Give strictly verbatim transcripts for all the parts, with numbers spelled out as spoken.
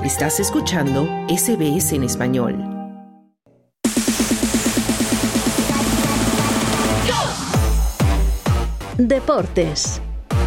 Estás escuchando S B S en español. Deportes.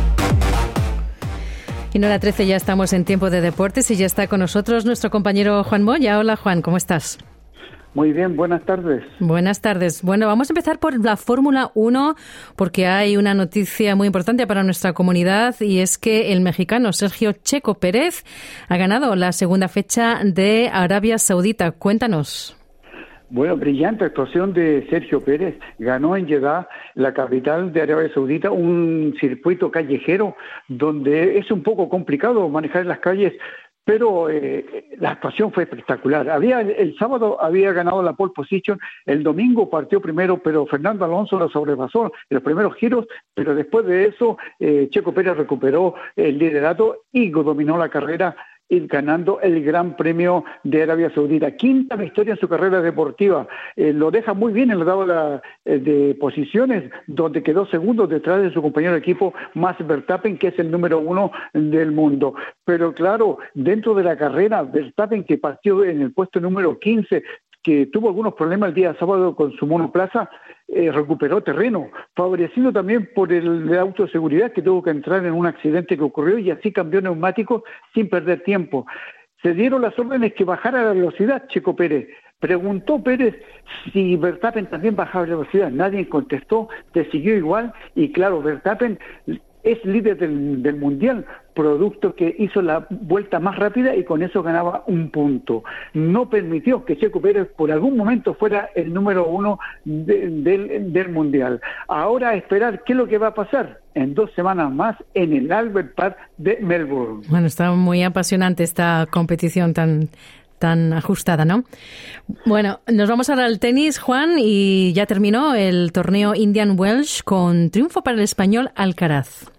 Y no, la trece, ya estamos en tiempo de deportes y ya está con nosotros nuestro compañero Juan Moya. Hola Juan, ¿cómo estás? Muy bien, buenas tardes. Buenas tardes. Bueno, vamos a empezar por la Fórmula uno porque hay una noticia muy importante para nuestra comunidad y es que el mexicano Sergio Checo Pérez ha ganado la segunda fecha de Arabia Saudita. Cuéntanos. Bueno, brillante actuación de Sergio Pérez. Ganó en Jeddah, la capital de Arabia Saudita, un circuito callejero donde es un poco complicado manejar las calles, pero eh, la actuación fue espectacular. Había el sábado había ganado la pole position, el domingo partió primero, pero Fernando Alonso lo sobrepasó en los primeros giros, pero después de eso eh, Checo Pérez recuperó el liderato y dominó la carrera, y ganando el Gran Premio de Arabia Saudita. Quinta victoria en su carrera deportiva. Eh, lo deja muy bien en la tabla eh, de posiciones, donde quedó segundo detrás de su compañero de equipo, Max Verstappen, que es el número uno del mundo. Pero claro, dentro de la carrera, Verstappen, que partió en el puesto número quince, que tuvo algunos problemas el día sábado con su monoplaza, eh, recuperó terreno, favorecido también por el auto de seguridad que tuvo que entrar en un accidente que ocurrió y así cambió neumáticos sin perder tiempo. Se dieron las órdenes que bajara la velocidad Checo Pérez. Preguntó Pérez si Verstappen también bajaba la velocidad. Nadie contestó, se siguió igual y claro, Verstappen es líder del, del mundial, producto que hizo la vuelta más rápida y con eso ganaba un punto. No permitió que Checo Pérez por algún momento fuera el número uno de, del, del mundial. Ahora a esperar qué es lo que va a pasar en dos semanas más en el Albert Park de Melbourne. Bueno, está muy apasionante esta competición tan... tan ajustada, ¿no? Bueno, nos vamos ahora al tenis, Juan, y ya terminó el torneo Indian Welsh con triunfo para el español Alcaraz.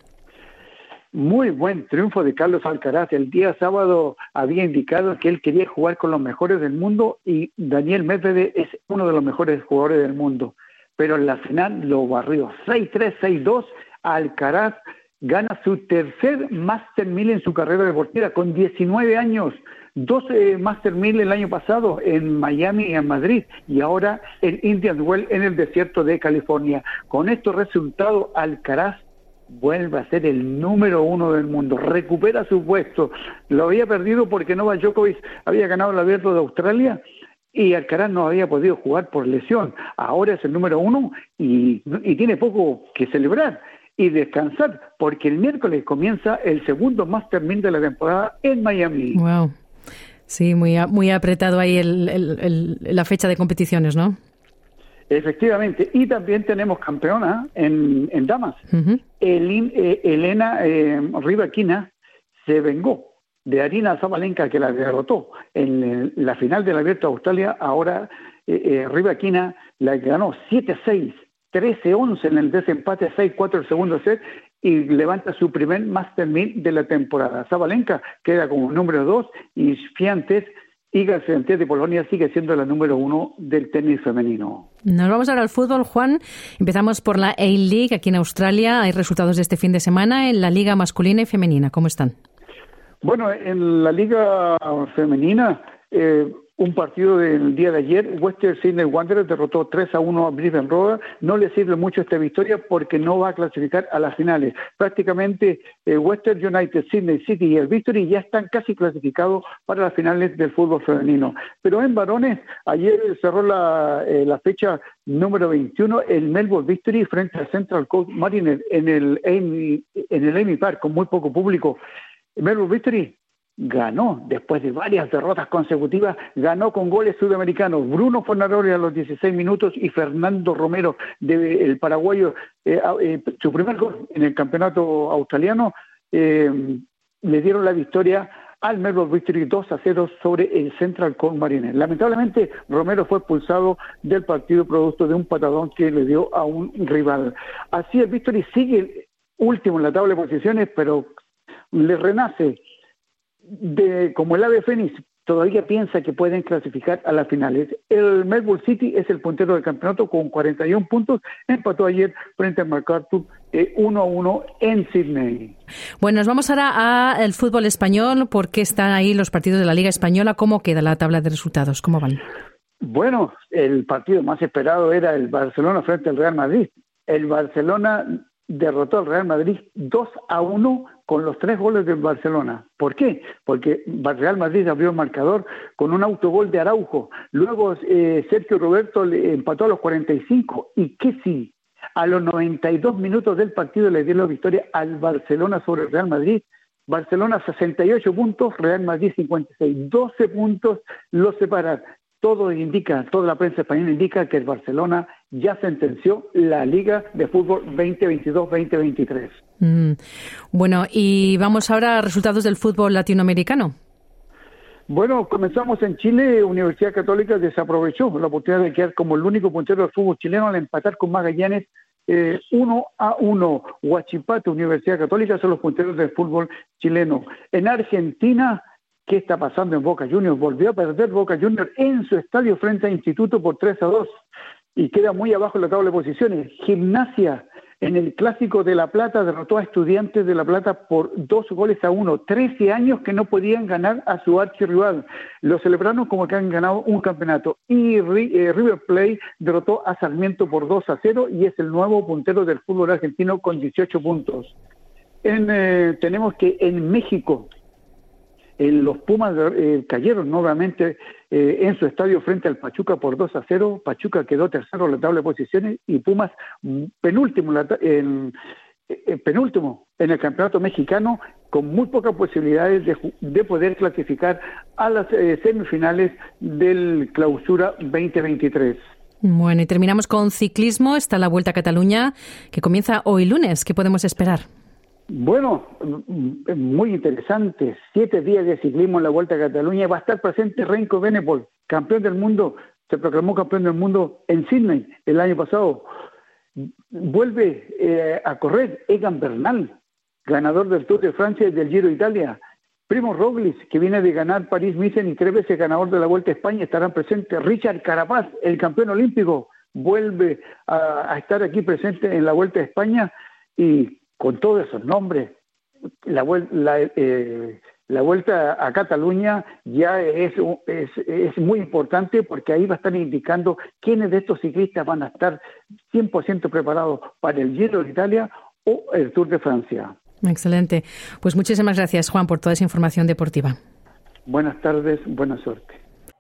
Muy buen triunfo de Carlos Alcaraz. El día sábado había indicado que él quería jugar con los mejores del mundo y Daniel Medvedev es uno de los mejores jugadores del mundo. Pero en la final lo barrió seis tres, seis dos. Alcaraz gana su tercer Master mil en su carrera deportiva con diecinueve años. doce Master mil el año pasado en Miami y en Madrid y ahora el Indian Wells en el desierto de California. Con estos resultados, Alcaraz vuelve a ser el número uno del mundo, recupera su puesto. Lo había perdido porque Novak Djokovic había ganado el Abierto de Australia y Alcaraz no había podido jugar por lesión. Ahora es el número uno y, y tiene poco que celebrar y descansar porque el miércoles comienza el segundo Master mil de la temporada en Miami. Wow. Sí, muy muy apretado ahí el, el, el, la fecha de competiciones, ¿no? Efectivamente, y también tenemos campeona en, en damas. Uh-huh. El, eh, Elena eh, Rybakina se vengó de Aryna Sabalenka, que la derrotó en el, la final del Abierto de Australia. Ahora eh, eh, Rybakina la ganó siete seis, trece once en el desempate, seis cuatro el segundo set, y levanta su primer Master mil de la temporada. Sabalenka queda como número dos y Swiatek, Iga Swiatek de Polonia, sigue siendo la número uno del tenis femenino. Nos vamos ahora al fútbol, Juan. Empezamos por la A-League aquí en Australia. Hay resultados de este fin de semana en la liga masculina y femenina. ¿Cómo están? Bueno, en la liga femenina, eh, un partido del día de ayer, Western Sydney Wanderers derrotó tres a uno a Brisbane Roar. No le sirve mucho esta victoria porque no va a clasificar a las finales. Prácticamente eh, Western United, Sydney City y el Victory ya están casi clasificados para las finales del fútbol femenino. Pero en varones, ayer cerró la, eh, la fecha número veintiuno, el Melbourne Victory frente al Central Coast Mariners en el Amy, en el Amy Park con muy poco público. El Melbourne Victory ganó, después de varias derrotas consecutivas, ganó con goles sudamericanos. Bruno Fornaroli a los dieciséis minutos y Fernando Romero, de, el paraguayo, eh, eh, su primer gol en el campeonato australiano, eh, le dieron la victoria al Melbourne Victory dos a cero sobre el Central Coast Mariners. Lamentablemente, Romero fue expulsado del partido producto de un patadón que le dio a un rival. Así el Victory sigue último en la tabla de posiciones, pero le renace de como el ave fénix todavía piensa que pueden clasificar a las finales. El Melbourne City es el puntero del campeonato con cuarenta y uno puntos, empató ayer frente a MacArthur eh, uno a uno en Sydney. Bueno, nos vamos ahora al fútbol español, porque están ahí los partidos de la Liga Española. ¿Cómo queda la tabla de resultados? ¿Cómo van? Bueno, el partido más esperado era el Barcelona frente al Real Madrid. El Barcelona derrotó al Real Madrid dos a uno con los tres goles del Barcelona. ¿Por qué? Porque Real Madrid abrió el marcador con un autogol de Araujo. Luego eh, Sergio Roberto le empató a los cuarenta y cinco. Y que sí, a los noventa y dos minutos del partido le dio la victoria al Barcelona sobre el Real Madrid. Barcelona sesenta y ocho puntos, Real Madrid cincuenta y seis. doce puntos los separan. Todo indica, toda la prensa española indica que el Barcelona ya sentenció la Liga de Fútbol veinte veintidós veinte veintitrés. Mm. Bueno, y vamos ahora a resultados del fútbol latinoamericano. Bueno, comenzamos en Chile. Universidad Católica desaprovechó la oportunidad de quedar como el único puntero del fútbol chileno al empatar con Magallanes eh, uno a uno. Huachipato, Universidad Católica son los punteros del fútbol chileno. En Argentina, ¿qué está pasando en Boca Juniors? Volvió a perder Boca Juniors en su estadio frente a Instituto por tres a dos y queda muy abajo en la tabla de posiciones. Gimnasia, en el Clásico de La Plata, derrotó a Estudiantes de La Plata por dos goles a uno. Trece años que no podían ganar a su archirrival. Lo celebraron como que han ganado un campeonato. Y eh, River Plate derrotó a Sarmiento por dos a cero y es el nuevo puntero del fútbol argentino con dieciocho puntos. En, eh, tenemos que en México, Eh, los Pumas eh, cayeron nuevamente eh, en su estadio frente al Pachuca por dos a cero. Pachuca quedó tercero en la tabla de posiciones y Pumas penúltimo en, en, en, penúltimo en el campeonato mexicano, con muy pocas posibilidades de, de poder clasificar a las eh, semifinales del Clausura veinte veintitrés. Bueno, y terminamos con ciclismo. Está la Vuelta a Cataluña, que comienza hoy lunes. ¿Qué podemos esperar? Bueno, muy interesante. Siete días de ciclismo en la Vuelta a Cataluña. Va a estar presente Remco Evenepoel, campeón del mundo. Se proclamó campeón del mundo en Sydney el año pasado. Vuelve eh, a correr Egan Bernal, ganador del Tour de Francia y del Giro de Italia. Primo Roglic, que viene de ganar París-Nice y tres veces ganador de la Vuelta a España, estarán presentes. Richard Carapaz, el campeón olímpico, vuelve a, a estar aquí presente en la Vuelta a España. Y con todos esos nombres, la, la, eh, la Vuelta a Cataluña ya es, es, es muy importante, porque ahí va a estar indicando quiénes de estos ciclistas van a estar cien por ciento preparados para el Giro de Italia o el Tour de Francia. Excelente. Pues muchísimas gracias, Juan, por toda esa información deportiva. Buenas tardes, buena suerte.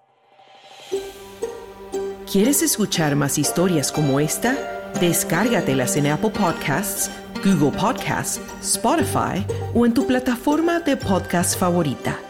¿Quieres escuchar más historias como esta? Descárgatelas en Apple Podcasts, Google Podcasts, Spotify o en tu plataforma de podcast favorita.